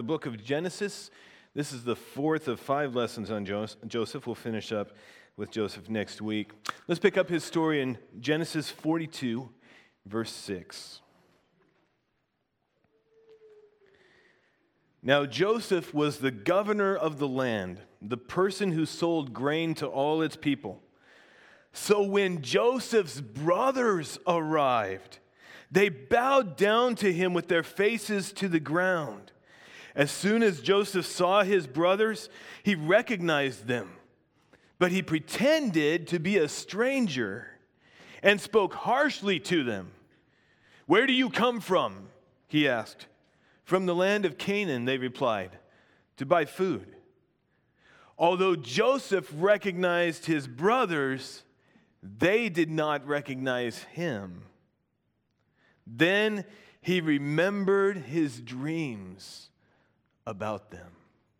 book of Genesis. This is the fourth of 5 lessons on Joseph. We'll finish up with Joseph next week. Let's pick up his story in Genesis 42, verse 6. Now Joseph was the governor of the land, the person who sold grain to all its people. So when Joseph's brothers arrived, they bowed down to him with their faces to the ground. As soon as Joseph saw his brothers, he recognized them. But he pretended to be a stranger and spoke harshly to them. "Where do you come from?" he asked. "From the land of Canaan," they replied, "to buy food." Although Joseph recognized his brothers, they did not recognize him. Then he remembered his dreams about them.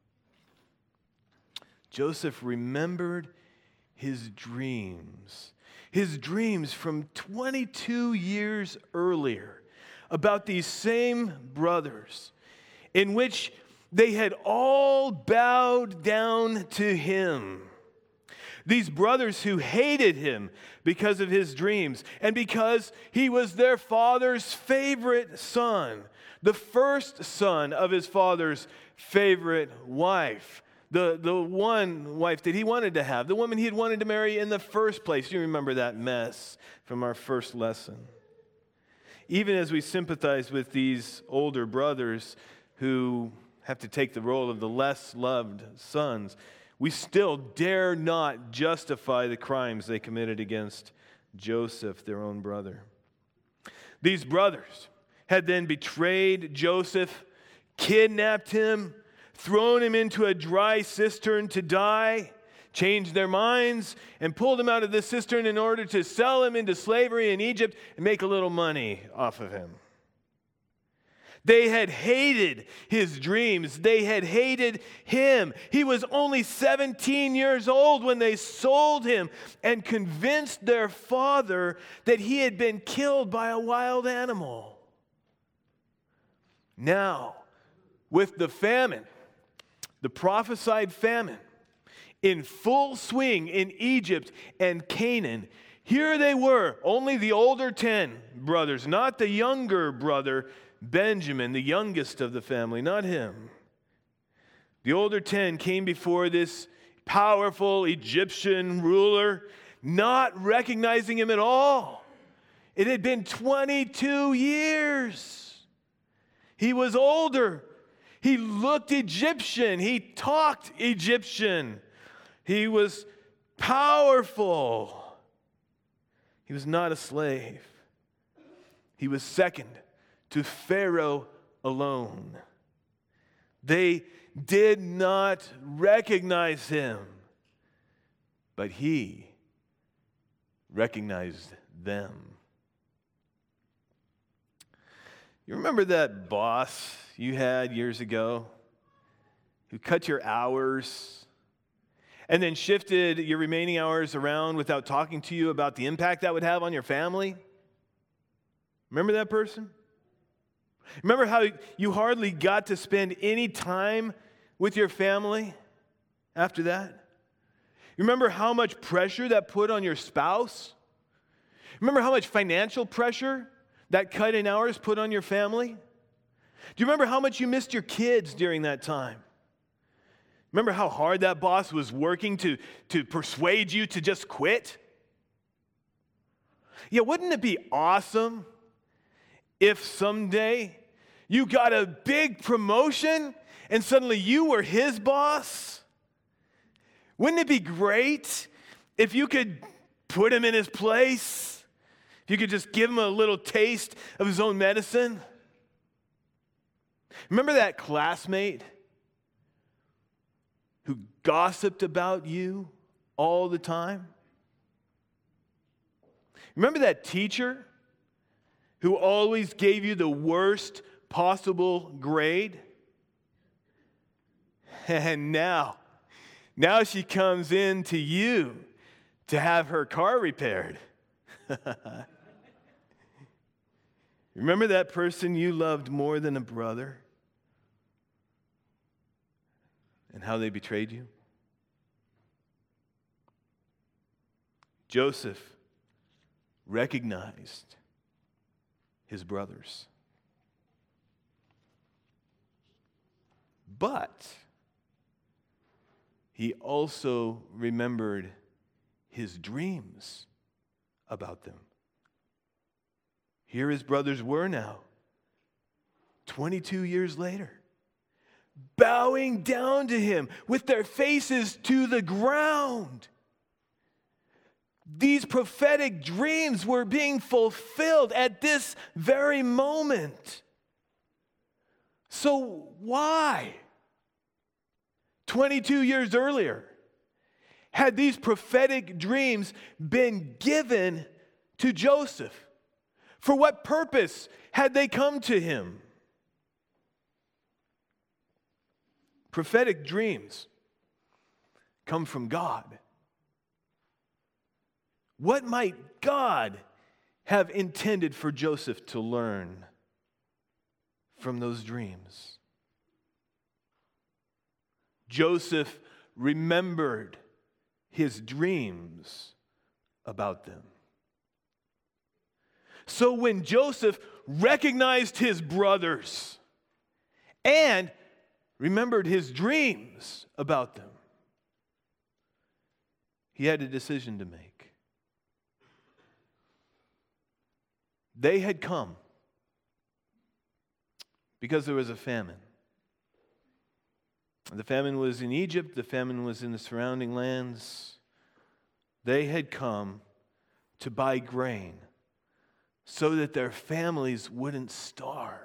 Joseph remembered his dreams from 22 years earlier about these same brothers, in which they had all bowed down to him. These brothers who hated him because of his dreams and because he was their father's favorite son, the first son of his father's favorite wife, the one wife that he wanted to have, the woman he had wanted to marry in the first place. You remember that mess from our first lesson. Even as we sympathize with these older brothers who have to take the role of the less loved sons, we still dare not justify the crimes they committed against Joseph, their own brother. These brothers had then betrayed Joseph, kidnapped him, thrown him into a dry cistern to die, changed their minds, and pulled him out of the cistern in order to sell him into slavery in Egypt and make a little money off of him. They had hated his dreams. They had hated him. He was only 17 years old when they sold him and convinced their father that he had been killed by a wild animal. Now, with the famine, the prophesied famine, in full swing in Egypt and Canaan, here they were, only the older 10 brothers, not the younger brother, Benjamin, the youngest of the family, not him. The older 10 came before this powerful Egyptian ruler, not recognizing him at all. It had been 22 years. He was older. He looked Egyptian. He talked Egyptian. He was powerful. He was not a slave. He was second to Pharaoh alone. They did not recognize him, but he recognized them. You remember that boss you had years ago who cut your hours and then shifted your remaining hours around without talking to you about the impact that would have on your family? Remember that person? Remember how you hardly got to spend any time with your family after that? Remember how much pressure that put on your spouse? Remember how much financial pressure that cut in hours put on your family? Do you remember how much you missed your kids during that time? Remember how hard that boss was working to persuade you to just quit? Yeah, wouldn't it be awesome if someday you got a big promotion and suddenly you were his boss? Wouldn't it be great if you could put him in his place? If you could just give him a little taste of his own medicine? Remember that classmate who gossiped about you all the time? Remember that teacher who always gave you the worst possible grade? And now she comes in to you to have her car repaired. Remember that person you loved more than a brother? how they betrayed you? Joseph recognized his brothers. But he also remembered his dreams about them. Here his brothers were now, 22 years later, bowing down to him with their faces to the ground. These prophetic dreams were being fulfilled at this very moment. So why, 22 years earlier, had these prophetic dreams been given to Joseph? For what purpose had they come to him? Prophetic dreams come from God. What might God have intended for Joseph to learn from those dreams? Joseph remembered his dreams about them. So when Joseph recognized his brothers and remembered his dreams about them, he had a decision to make. They had come because there was a famine. The famine was in Egypt. The famine was in the surrounding lands. They had come to buy grain so that their families wouldn't starve.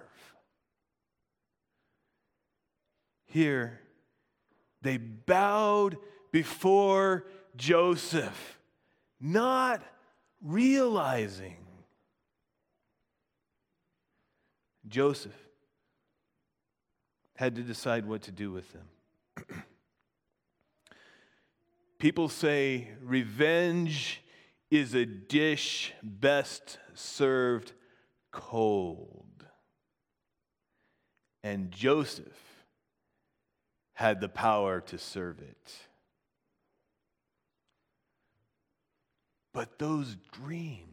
Here, they bowed before Joseph, not realizing Joseph had to decide what to do with them. People say revenge is a dish best served cold. And Joseph had the power to serve it. But those dreams,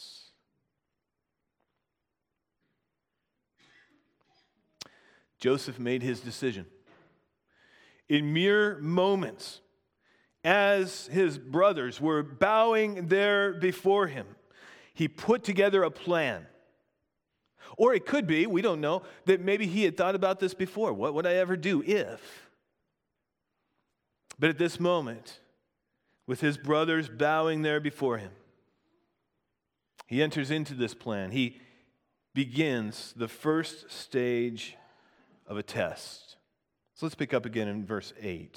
Joseph made his decision. In mere moments, as his brothers were bowing there before him, he put together a plan. Or it could be, we don't know, that maybe he had thought about this before. What would I ever do if? But at this moment, with his brothers bowing there before him, he enters into this plan. He begins the first stage of a test. So let's pick up again in verse 8.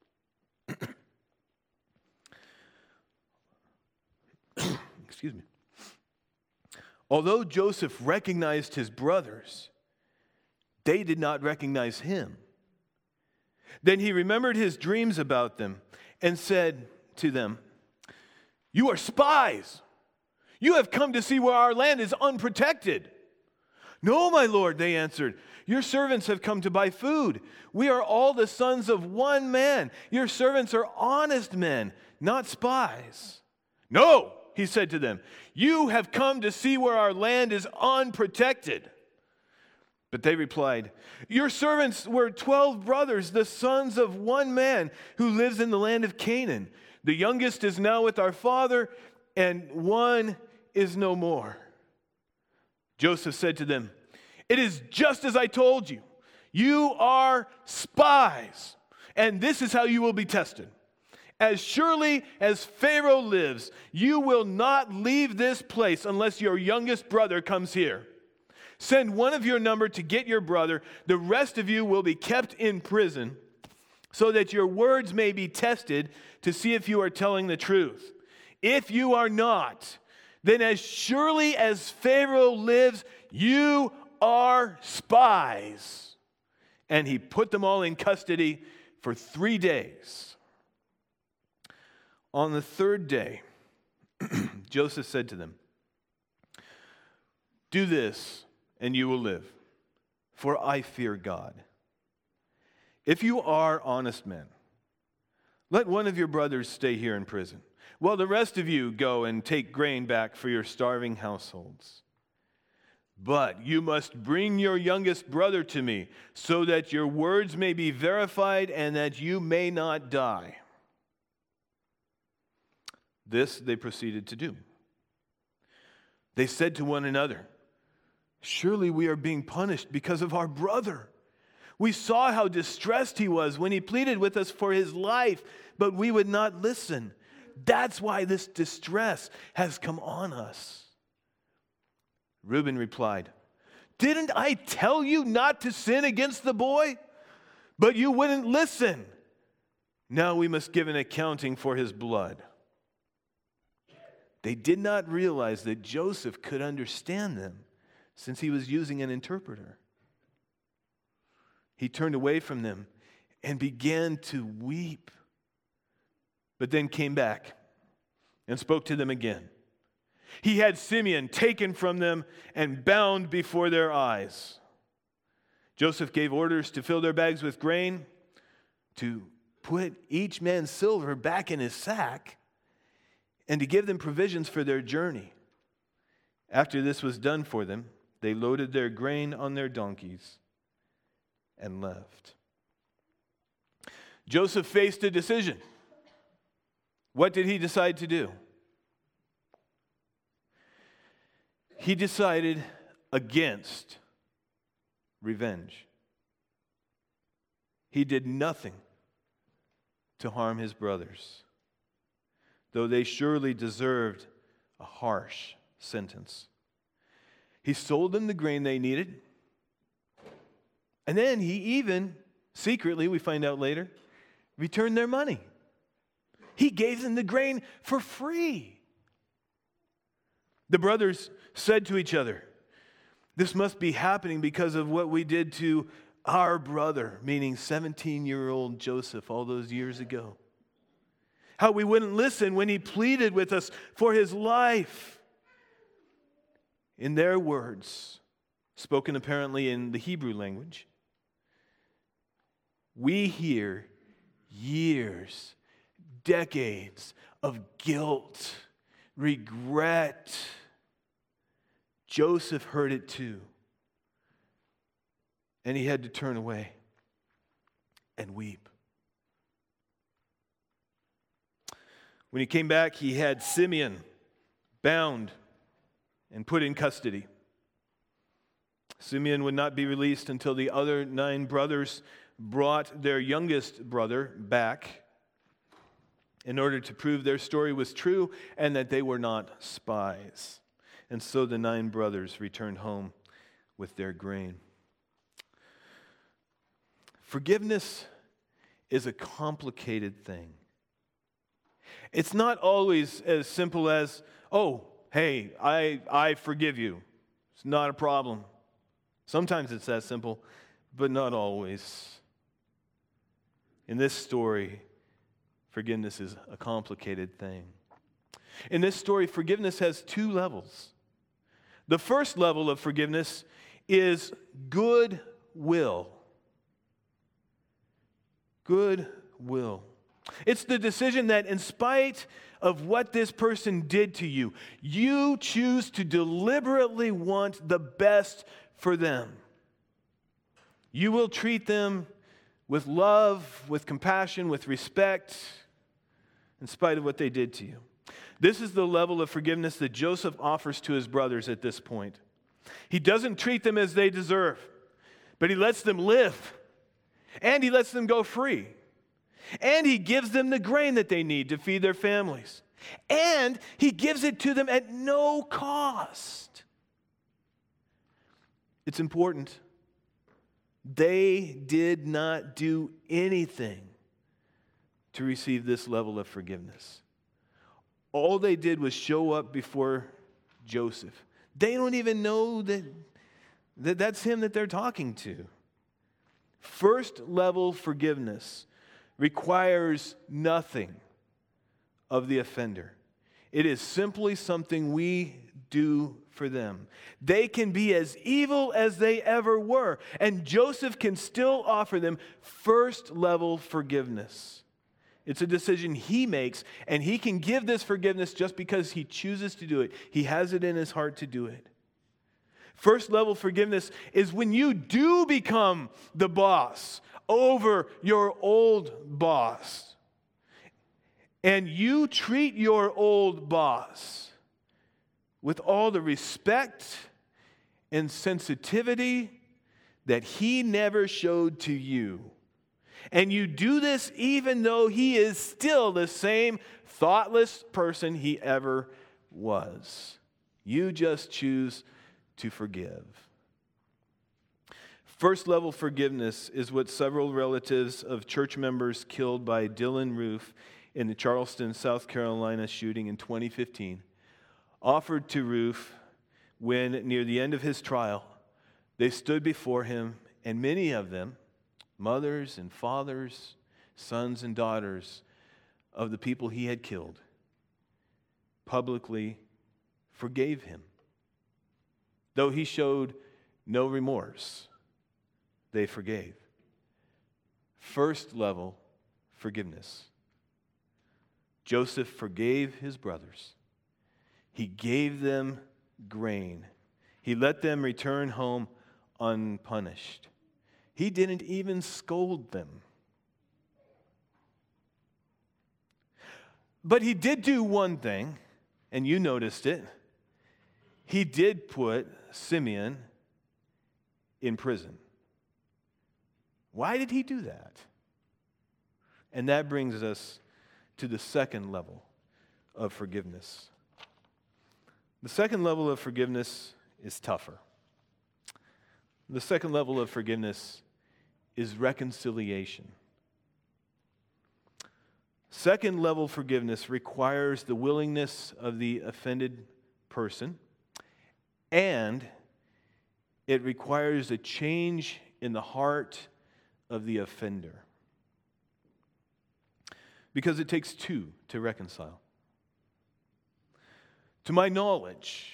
Excuse me. Although Joseph recognized his brothers, they did not recognize him. Then he remembered his dreams about them and said to them, "You are spies. You have come to see where our land is unprotected." "No, my lord," they answered. "Your servants have come to buy food. We are all the sons of one man. Your servants are honest men, not spies." "No," he said to them, "you have come to see where our land is unprotected." But they replied, "Your servants were 12 brothers, the sons of one man who lives in the land of Canaan. The youngest is now with our father, and one is no more." Joseph said to them, "It is just as I told you. You are spies, and this is how you will be tested. As surely as Pharaoh lives, you will not leave this place unless your youngest brother comes here. Send one of your number to get your brother. The rest of you will be kept in prison so that your words may be tested to see if you are telling the truth. If you are not, then as surely as Pharaoh lives, you are spies." And he put them all in custody for 3 days. On the third day, Joseph said to them, "Do this, and you will live, for I fear God. If you are honest men, let one of your brothers stay here in prison, while the rest of you go and take grain back for your starving households. But you must bring your youngest brother to me, so that your words may be verified and that you may not die." This they proceeded to do. They said to one another, "Surely we are being punished because of our brother. We saw how distressed he was when he pleaded with us for his life, but we would not listen. That's why this distress has come on us." Reuben replied, "Didn't I tell you not to sin against the boy? But you wouldn't listen. Now we must give an accounting for his blood." They did not realize that Joseph could understand them, since he was using an interpreter. He turned away from them and began to weep, but then came back and spoke to them again. He had Simeon taken from them and bound before their eyes. Joseph gave orders to fill their bags with grain, to put each man's silver back in his sack, and to give them provisions for their journey. After this was done for them, they loaded their grain on their donkeys and left. Joseph faced a decision. What did he decide to do? He decided against revenge. He did nothing to harm his brothers, though they surely deserved a harsh sentence. He sold them the grain they needed, and then he even, secretly, we find out later, returned their money. He gave them the grain for free. The brothers said to each other, "This must be happening because of what we did to our brother," meaning 17-year-old Joseph all those years ago. How we wouldn't listen when he pleaded with us for his life. In their words, spoken apparently in the Hebrew language, we hear years, decades of guilt, regret. Joseph heard it too. And he had to turn away and weep. When he came back, he had Simeon bound and put in custody. Simeon would not be released until the other 9 brothers brought their youngest brother back in order to prove their story was true and that they were not spies. And so the 9 brothers returned home with their grain. Forgiveness is a complicated thing. It's not always as simple as, "Oh, hey, I forgive you. It's not a problem." Sometimes it's that simple, but not always. In this story, forgiveness is a complicated thing. In this story, forgiveness has 2 levels. The first level of forgiveness is goodwill. Goodwill. It's the decision that in spite of what this person did to you, you choose to deliberately want the best for them. You will treat them with love, with compassion, with respect, in spite of what they did to you. This is the level of forgiveness that Joseph offers to his brothers at this point. He doesn't treat them as they deserve, but he lets them live, and he lets them go free. And he gives them the grain that they need to feed their families. And he gives it to them at no cost. It's important. They did not do anything to receive this level of forgiveness. All they did was show up before Joseph. They don't even know that that's him that they're talking to. First level forgiveness requires nothing of the offender. It is simply something we do for them. They can be as evil as they ever were, and Joseph can still offer them first-level forgiveness. It's a decision he makes, and he can give this forgiveness just because he chooses to do it. He has it in his heart to do it. First-level forgiveness is when you do become the boss over your old boss, and you treat your old boss with all the respect and sensitivity that he never showed to you. And you do this even though he is still the same thoughtless person he ever was. You just choose to forgive. First-level forgiveness is what several relatives of church members killed by Dylann Roof in the Charleston, South Carolina shooting in 2015 offered to Roof when, near the end of his trial, they stood before him, and many of them, mothers and fathers, sons and daughters of the people he had killed, publicly forgave him. Though he showed no remorse, they forgave. First-level forgiveness. Joseph forgave his brothers. He gave them grain. He let them return home unpunished. He didn't even scold them. But he did do one thing, and you noticed it. He did put Simeon in prison. Why did he do that? And that brings us to the second level of forgiveness. The second level of forgiveness is tougher. The second level of forgiveness is reconciliation. Second level forgiveness requires the willingness of the offended person, and it requires a change in the heart of the offender. Because it takes two to reconcile. To my knowledge,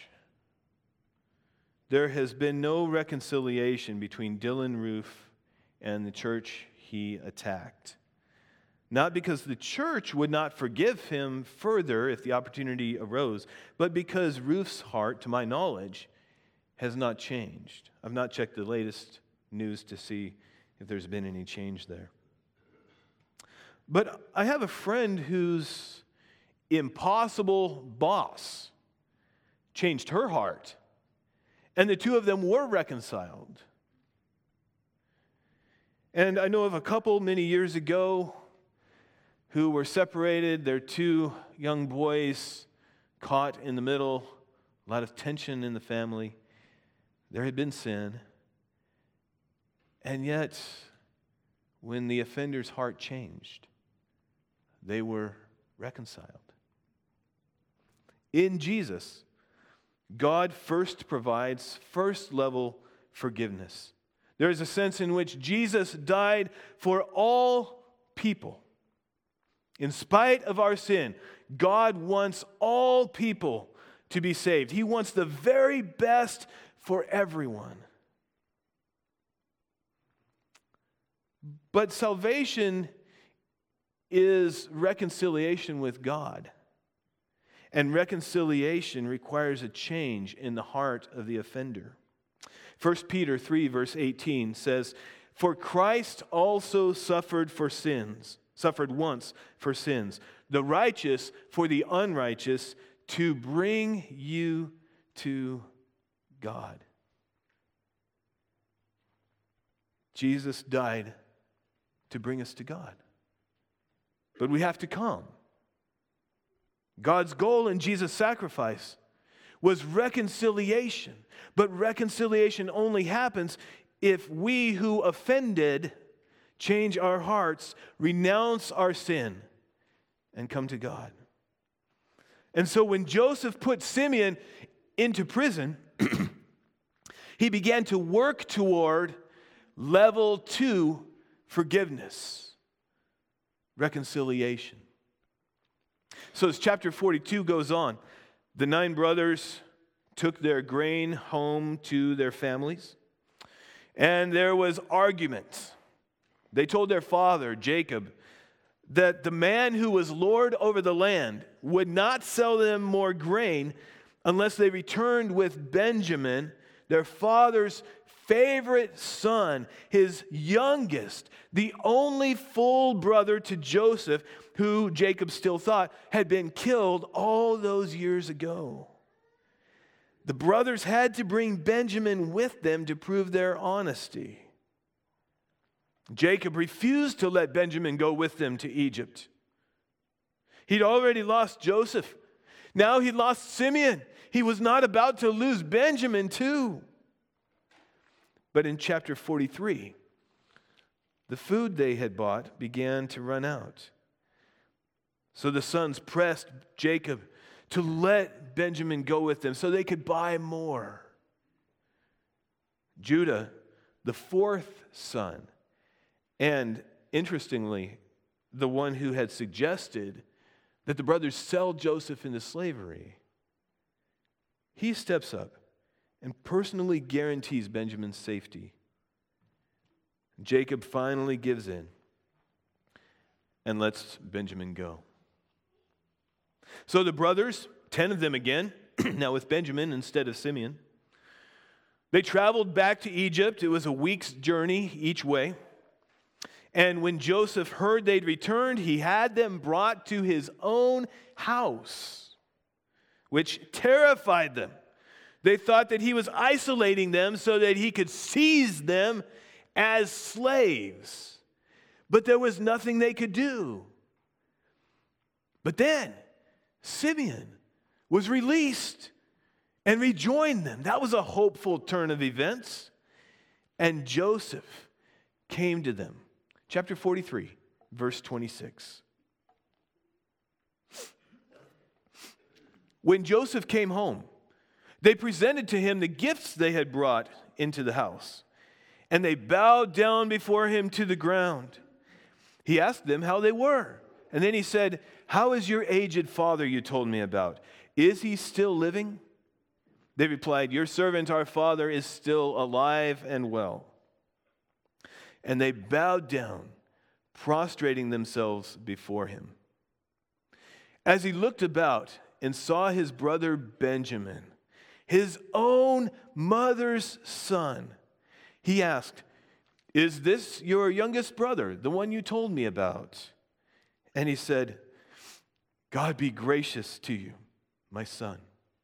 there has been no reconciliation between Dylann Roof and the church he attacked. Not because the church would not forgive him further if the opportunity arose, but because Roof's heart, to my knowledge, has not changed. I've not checked the latest news to see if there's been any change there. But I have a friend whose impossible boss changed her heart, and the two of them were reconciled. And I know of a couple many years ago who were separated, their two young boys caught in the middle, a lot of tension in the family. There had been sin. And yet, when the offender's heart changed, they were reconciled. In Jesus, God first provides first-level forgiveness. There is a sense in which Jesus died for all people. In spite of our sin, God wants all people to be saved. He wants the very best for everyone. But salvation is reconciliation with God. And reconciliation requires a change in the heart of the offender. 1 Peter 3, verse 18 says, "For Christ also suffered once for sins, the righteous for the unrighteous, to bring you to God." Jesus died to bring us to God. But we have to come. God's goal in Jesus' sacrifice was reconciliation. But reconciliation only happens if we who offended change our hearts, renounce our sin, and come to God. And so when Joseph put Simeon into prison, he began to work toward level 2 forgiveness, reconciliation. So as chapter 42 goes on, the 9 brothers took their grain home to their families, and there was argument. They told their father, Jacob, that the man who was Lord over the land would not sell them more grain unless they returned with Benjamin, their father's favorite son, his youngest, the only full brother to Joseph, who Jacob still thought had been killed all those years ago. The brothers had to bring Benjamin with them to prove their honesty. Jacob refused to let Benjamin go with them to Egypt. He'd already lost Joseph. Now he'd lost Simeon. He was not about to lose Benjamin too. But in chapter 43, the food they had bought began to run out. So the sons pressed Jacob to let Benjamin go with them so they could buy more. Judah, the fourth son, and interestingly, the one who had suggested that the brothers sell Joseph into slavery, he steps up and personally guarantees Benjamin's safety. Jacob finally gives in and lets Benjamin go. So the brothers, 10 of them again, now with Benjamin instead of Simeon, they traveled back to Egypt. It was a week's journey each way. And when Joseph heard they'd returned, he had them brought to his own house, which terrified them. They thought that he was isolating them so that he could seize them as slaves. But there was nothing they could do. But then Simeon was released and rejoined them. That was a hopeful turn of events. And Joseph came to them. Chapter 43, verse 26. When Joseph came home, they presented to him the gifts they had brought into the house, and they bowed down before him to the ground. He asked them how they were, and then he said, "How is your aged father you told me about? Is he still living?" They replied, "Your servant, our father, is still alive and well." And they bowed down, prostrating themselves before him. As he looked about and saw his brother Benjamin, his own mother's son, he asked, "Is this your youngest brother, the one you told me about?" And he said, "God be gracious to you, my son."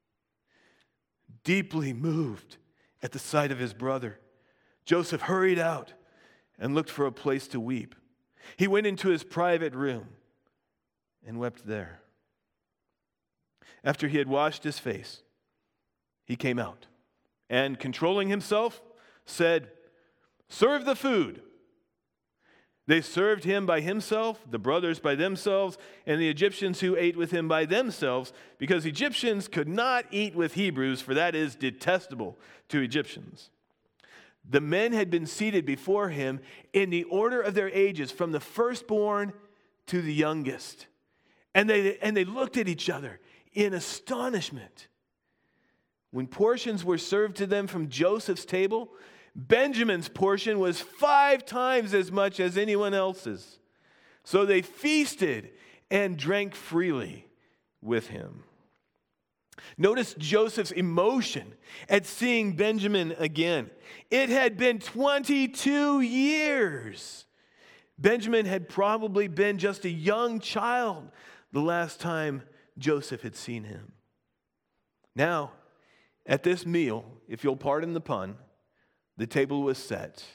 Deeply moved at the sight of his brother, Joseph hurried out and looked for a place to weep. He went into his private room and wept there. After he had washed his face, he came out and, controlling himself, said, "Serve the food." They served him by himself, the brothers by themselves, and the Egyptians who ate with him by themselves, because Egyptians could not eat with Hebrews, for that is detestable to Egyptians. The men had been seated before him in the order of their ages, from the firstborn to the youngest. And they looked at each other in astonishment. When portions were served to them from Joseph's table, Benjamin's portion was 5 times as much as anyone else's. So they feasted and drank freely with him. Notice Joseph's emotion at seeing Benjamin again. It had been 22 years. Benjamin had probably been just a young child the last time Joseph had seen him. Now, at this meal, if you'll pardon the pun, the table was set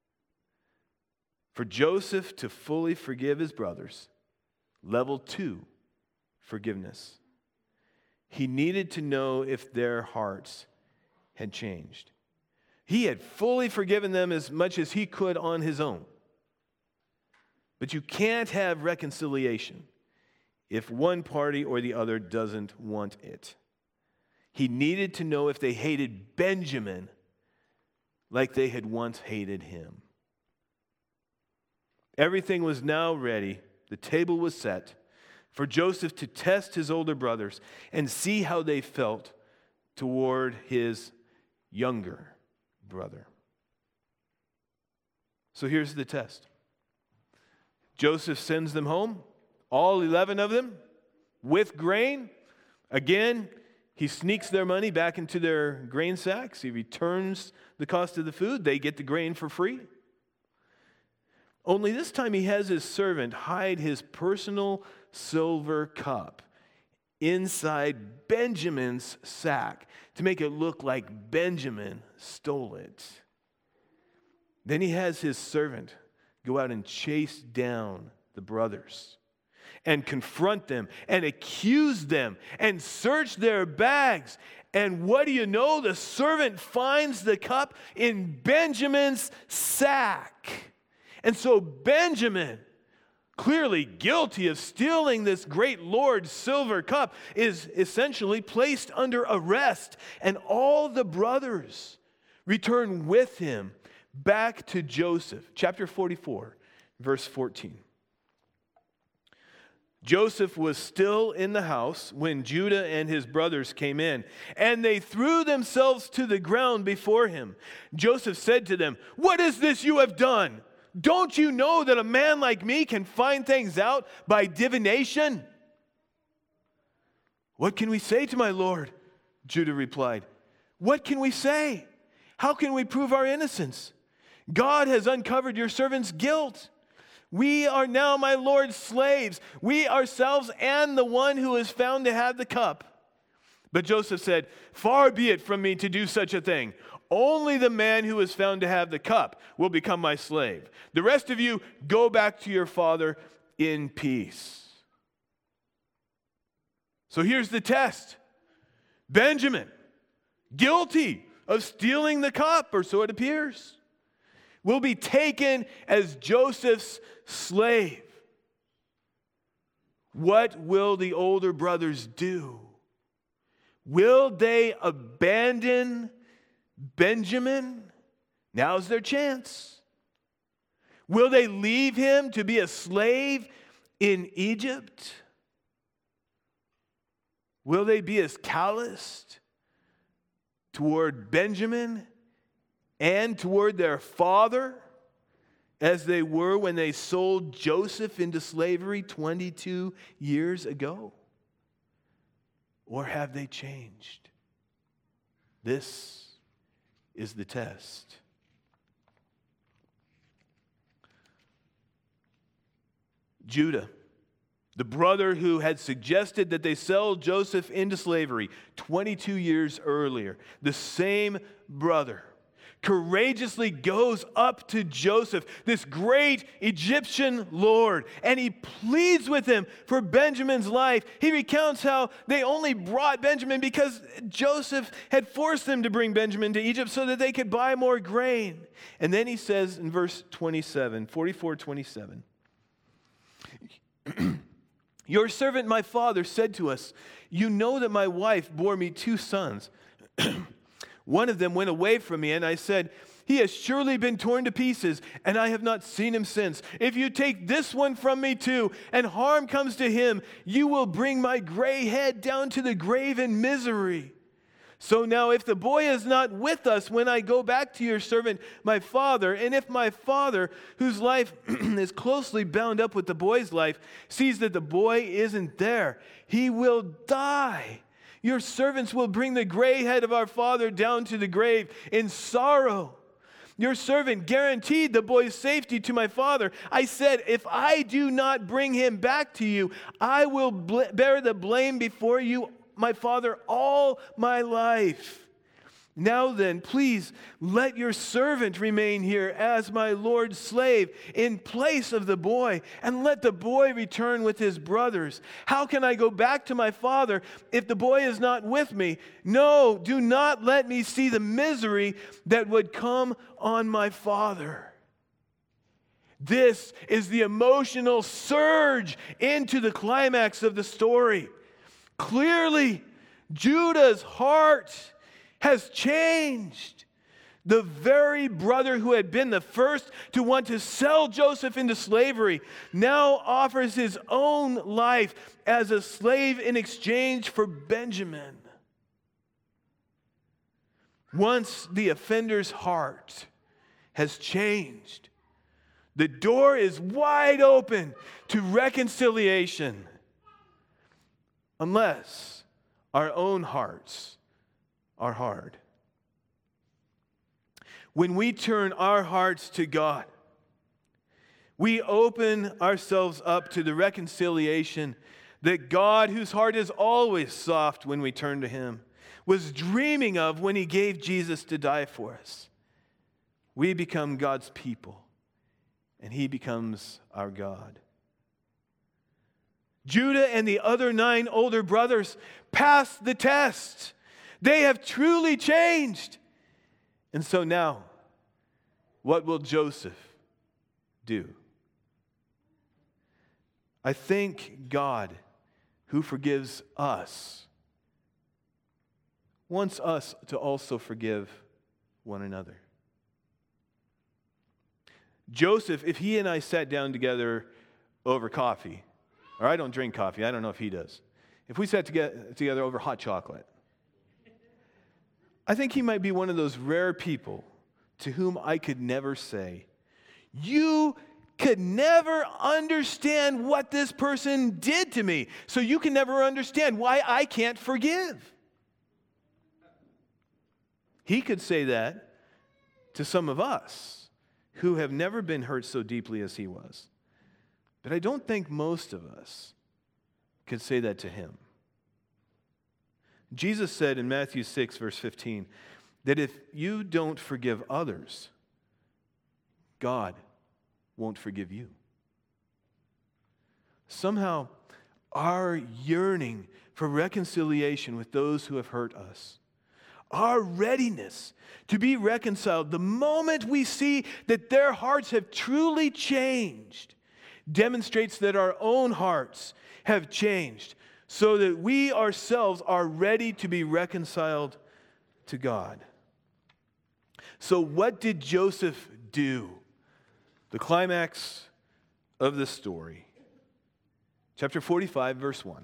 for Joseph to fully forgive his brothers. Level 2, forgiveness. He needed to know if their hearts had changed. He had fully forgiven them as much as he could on his own. But you can't have reconciliation if one party or the other doesn't want it. He needed to know if they hated Benjamin like they had once hated him. Everything was now ready. The table was set for Joseph to test his older brothers and see how they felt toward his younger brother. So here's the test. Joseph sends them home, all 11 of them, with grain. Again, he sneaks their money back into their grain sacks. He returns the cost of the food. They get the grain for free. Only this time he has his servant hide his personal silver cup inside Benjamin's sack to make it look like Benjamin stole it. Then he has his servant go out and chase down the brothers and confront them and accuse them and search their bags. And what do you know? The servant finds the cup in Benjamin's sack. And so Benjamin, clearly guilty of stealing this great Lord's silver cup, is essentially placed under arrest. And all the brothers return with him back to Joseph. Chapter 44, verse 14. Joseph was still in the house when Judah and his brothers came in, and they threw themselves to the ground before him. Joseph said to them, "What is this you have done? Don't you know that a man like me can find things out by divination?" "What can we say to my lord?" Judah replied. "What can we say? How can we prove our innocence? God has uncovered your servant's guilt. We are now my lord's slaves, we ourselves and the one who is found to have the cup." But Joseph said, "Far be it from me to do such a thing. Only the man who is found to have the cup will become my slave. The rest of you go back to your father in peace." So here's the test. Benjamin, guilty of stealing the cup, or so it appears, will be taken as Joseph's slave. What will the older brothers do? Will they abandon Benjamin? Now's their chance. Will they leave him to be a slave in Egypt? Will they be as calloused toward Benjamin and toward their father as they were when they sold Joseph into slavery 22 years ago? Or have they changed? This is the test. Judah, the brother who had suggested that they sell Joseph into slavery 22 years earlier, the same brother courageously goes up to Joseph, this great Egyptian lord, and he pleads with him for Benjamin's life. He recounts how they only brought Benjamin because Joseph had forced them to bring Benjamin to Egypt so that they could buy more grain. And then he says in verse 27, 44:27, "Your servant my father said to us, 'You know that my wife bore me 2 sons. One of them went away from me, and I said, he has surely been torn to pieces, and I have not seen him since. If you take this one from me too, and harm comes to him, you will bring my gray head down to the grave in misery. So now if the boy is not with us when I go back to your servant my father, and if my father, whose life is closely bound up with the boy's life, sees that the boy isn't there, he will die. Your servants will bring the gray head of our father down to the grave in sorrow. Your servant guaranteed the boy's safety to my father. I said, if I do not bring him back to you, I will bear the blame before you, my father, all my life. Now then, please let your servant remain here as my Lord's slave in place of the boy, and let the boy return with his brothers. How can I go back to my father if the boy is not with me? No, do not let me see the misery that would come on my father." This is the emotional surge into the climax of the story. Clearly, Judah's heart has changed. The very brother who had been the first to want to sell Joseph into slavery now offers his own life as a slave in exchange for Benjamin. Once the offender's heart has changed, the door is wide open to reconciliation, unless our own hearts are hard. When we turn our hearts to God, we open ourselves up to the reconciliation that God, whose heart is always soft when we turn to Him, was dreaming of when He gave Jesus to die for us. We become God's people, and He becomes our God. Judah and the other 9 older brothers passed the test. They have truly changed. And so now, what will Joseph do? I think God, who forgives us, wants us to also forgive one another. Joseph, if he and I sat down together over coffee, or I don't drink coffee, I don't know if he does. If we sat together over hot chocolate, I think he might be one of those rare people to whom I could never say, "You could never understand what this person did to me, so you can never understand why I can't forgive." He could say that to some of us who have never been hurt so deeply as he was. But I don't think most of us could say that to him. Jesus said in Matthew 6, verse 15, that if you don't forgive others, God won't forgive you. Somehow, our yearning for reconciliation with those who have hurt us, our readiness to be reconciled the moment we see that their hearts have truly changed, demonstrates that our own hearts have changed so that we ourselves are ready to be reconciled to God. So what did Joseph do? The climax of the story. Chapter 45, verse 1.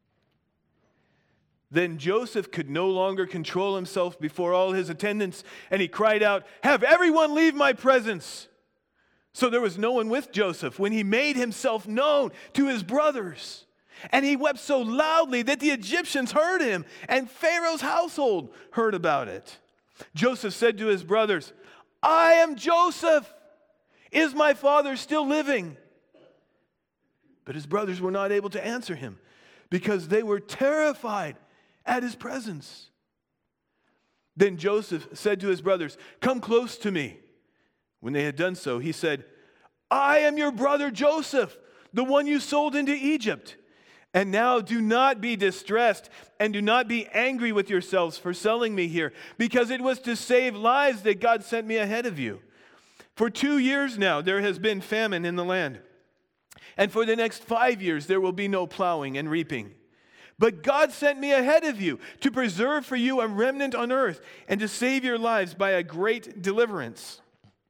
Then Joseph could no longer control himself before all his attendants, and he cried out, "Have everyone leave my presence!" So there was no one with Joseph when he made himself known to his brothers. And he wept so loudly that the Egyptians heard him, and Pharaoh's household heard about it. Joseph said to his brothers, "I am Joseph. Is my father still living?" But his brothers were not able to answer him because they were terrified at his presence. Then Joseph said to his brothers, "Come close to me." When they had done so, he said, "I am your brother Joseph, the one you sold into Egypt. And now do not be distressed and do not be angry with yourselves for selling me here, because it was to save lives that God sent me ahead of you. For 2 years now there has been famine in the land, and for the next 5 years there will be no plowing and reaping. But God sent me ahead of you to preserve for you a remnant on earth and to save your lives by a great deliverance.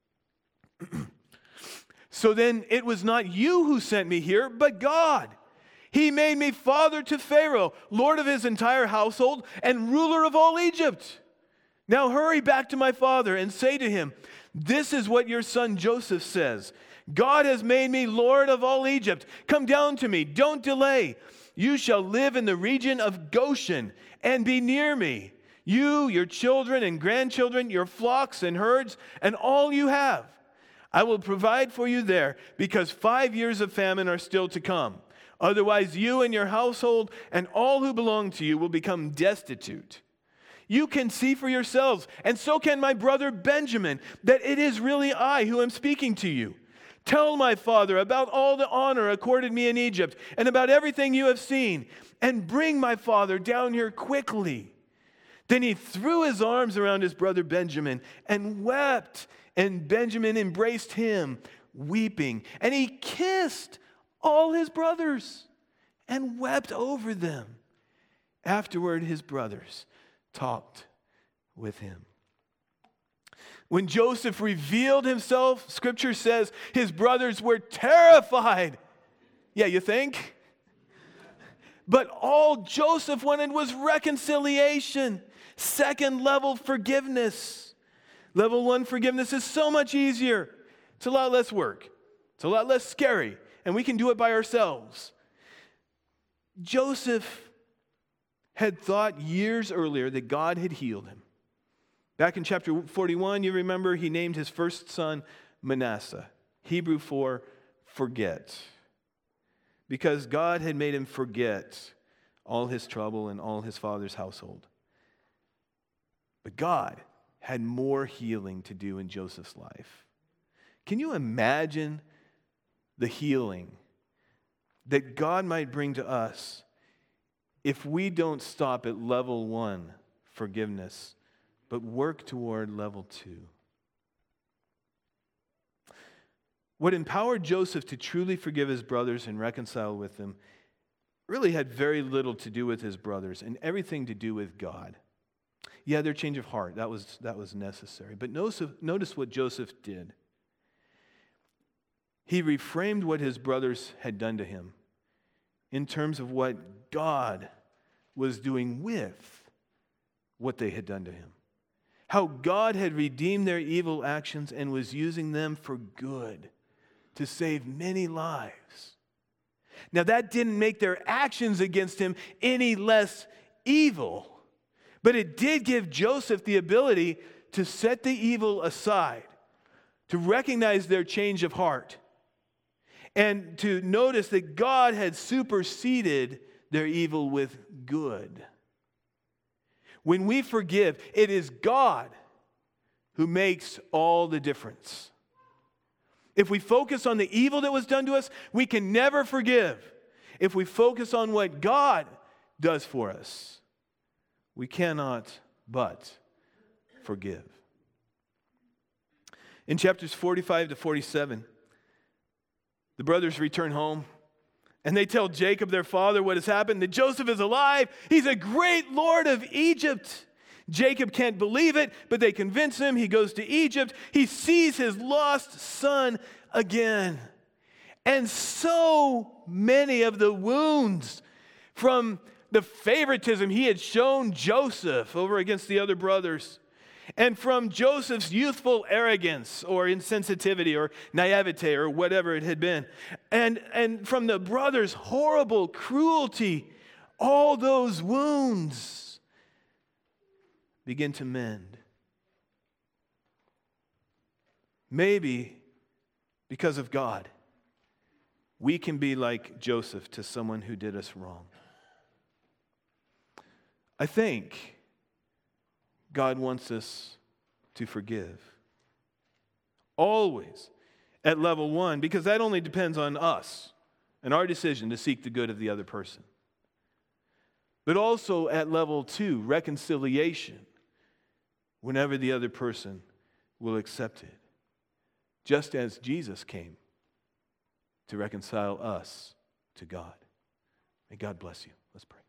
So then it was not you who sent me here, but God. He made me father to Pharaoh, lord of his entire household, and ruler of all Egypt. Now hurry back to my father and say to him, 'This is what your son Joseph says. God has made me lord of all Egypt. Come down to me, don't delay. You shall live in the region of Goshen and be near me. You, your children and grandchildren, your flocks and herds, and all you have. I will provide for you there, because 5 years of famine are still to come. Otherwise, you and your household and all who belong to you will become destitute. You can see for yourselves, and so can my brother Benjamin, that it is really I who am speaking to you. Tell my father about all the honor accorded me in Egypt and about everything you have seen, and bring my father down here quickly.' Then he threw his arms around his brother Benjamin and wept, and Benjamin embraced him, weeping, and he kissed all his brothers and wept over them. Afterward, his brothers talked with him." When Joseph revealed himself, Scripture says his brothers were terrified. Yeah, you think? But all Joseph wanted was reconciliation, Second level forgiveness. Level 1 forgiveness is so much easier. It's a lot less work. It's a lot less scary. And we can do it by ourselves. Joseph had thought years earlier that God had healed him. Back in chapter 41, you remember he named his first son Manasseh. Hebrew for forget. Because God had made him forget all his trouble and all his father's household. But God had more healing to do in Joseph's life. Can you imagine the healing that God might bring to us if we don't stop at level 1, forgiveness, but work toward level 2? What empowered Joseph to truly forgive his brothers and reconcile with them really had very little to do with his brothers and everything to do with God. Yeah, their change of heart, that was necessary. But notice what Joseph did. He reframed what his brothers had done to him in terms of what God was doing with what they had done to him. How God had redeemed their evil actions and was using them for good to save many lives. Now, that didn't make their actions against him any less evil, but it did give Joseph the ability to set the evil aside, to recognize their change of heart, and to notice that God had superseded their evil with good. When we forgive, it is God who makes all the difference. If we focus on the evil that was done to us, we can never forgive. If we focus on what God does for us, we cannot but forgive. In chapters 45 to 47, the brothers return home and they tell Jacob, their father, what has happened, that Joseph is alive. He's a great lord of Egypt. Jacob can't believe it, but they convince him. He goes to Egypt. He sees his lost son again. And so many of the wounds from the favoritism he had shown Joseph over against the other brothers, and from Joseph's youthful arrogance or insensitivity or naivete or whatever it had been, and from the brothers' horrible cruelty, all those wounds begin to mend. Maybe because of God, we can be like Joseph to someone who did us wrong. I think God wants us to forgive. Always at level 1, because that only depends on us and our decision to seek the good of the other person. But also at level 2, reconciliation, whenever the other person will accept it. Just as Jesus came to reconcile us to God. May God bless you. Let's pray.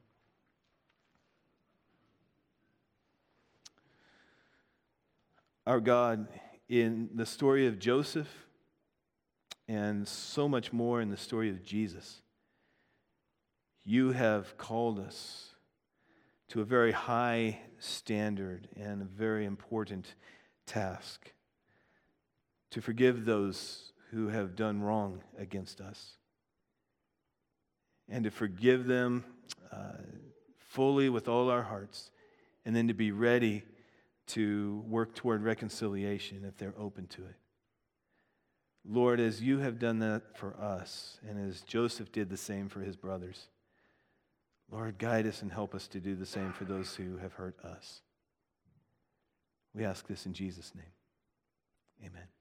Our God, in the story of Joseph and so much more in the story of Jesus, you have called us to a very high standard and a very important task to forgive those who have done wrong against us and to forgive them fully with all our hearts, and then to be ready to work toward reconciliation if they're open to it. Lord, as you have done that for us, and as Joseph did the same for his brothers, Lord, guide us and help us to do the same for those who have hurt us. We ask this in Jesus' name. Amen.